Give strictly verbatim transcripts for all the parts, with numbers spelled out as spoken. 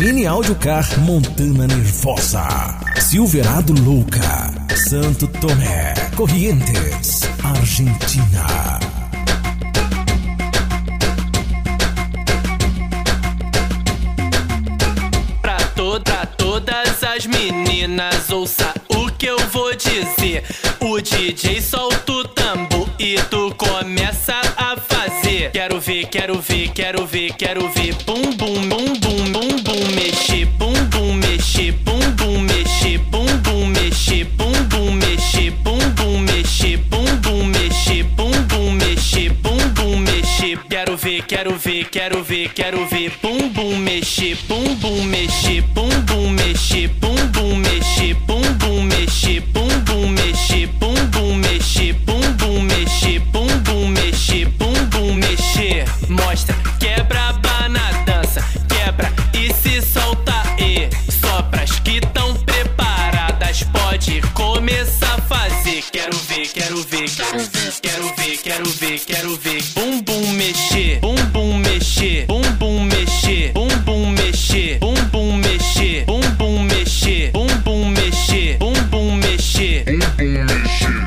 Mini Audiocar Montana Nervosa, Silverado Louca, Santo Tomé, Corrientes, Argentina. Pra, to pra todas as meninas, ouça o que eu vou dizer. O D J solta o tambor e tu começa a fazer. Quero ver, quero ver, quero ver, quero ver. Bum, bum, bum, bum, bum, bum, mexer. Bum, bum, mexer, bum, bum, mexer. Bum, bum, mexer, bum, bum, mexer. Bum, bum, mexer, bum, bum, mexer. Bum, bum, mexer, bum, bum, mexer. Quero ver, quero ver, quero ver, quero ver. Bum, bum, mexer, bum, bum, mexer. Bum, bum, mexer, bum, bum, mexer. Bum, bum, mexer, bum, bum, mexer. Bum, bum, mexer, bum, bum, mexer. Bum, bum, mexer, bum, bum, mexer. Mostra, quebra na dança, quebra e se solta e só pras que tão preparadas pode começar a fazer. Quero ver, quero ver, quero ver, quero ver, quero ver, quero ver. Bum, bum, mexer, bum, bum, mexer, bum, bum, mexer, bum, bum, mexer, bum, bum, mexer, bum, bum, mexer, bum, bum, mexer, bum, bum, mexer, bum, bum, mexer.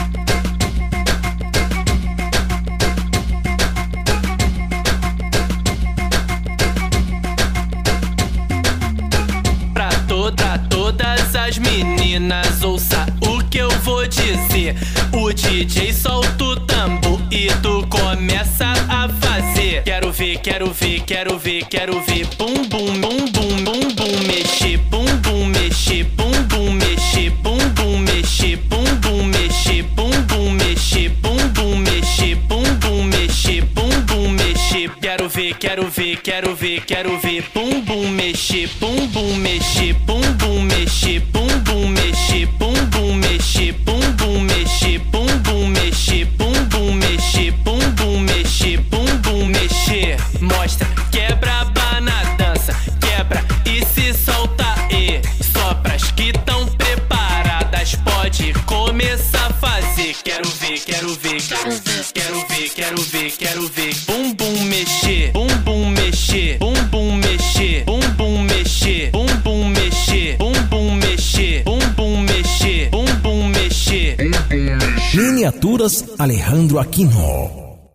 Pra toda, todas as meninas, ouça o que eu vou dizer. O D J solta o tambor e tu começa a fazer. Quero ver, quero ver, quero ver, quero ver. Bum, bum, bum, bum, bum, bum, mexer. Bum, bum, mexer, bum, bum, mexer. Bum, bum, mexer, bum, bum, mexer. Bum, bum, mexer, bum, bum, mexer. Bum, bum, mexer, bum, bum, mexer. Quero ver, quero ver, quero ver, quero ver. Bum, bum, mexer, bum, bum, mexer. Bum, bum, mexer, bum, bum, mexer. Bum, bum, mexer, bum, bum, mexer. Bum, bum, mexer, bum, bum, mexer. Bum, bum, mexer, bum, bum, mexer. Mostra, quebra na dança, quebra e se solta e só pras que tão preparadas pode começar a fazer. Quero ver, quero ver, quero ver, quero ver, quero ver, quero ver. Bum, bum, mexer, bum, bum, mexer, bum, bum, mexer, bum, bum, mexer, bum, bum, mexer, bum, bum, mexer, bum, bum, mexer, bum, bum, mexer. Miniaturas Alejandro Aquino.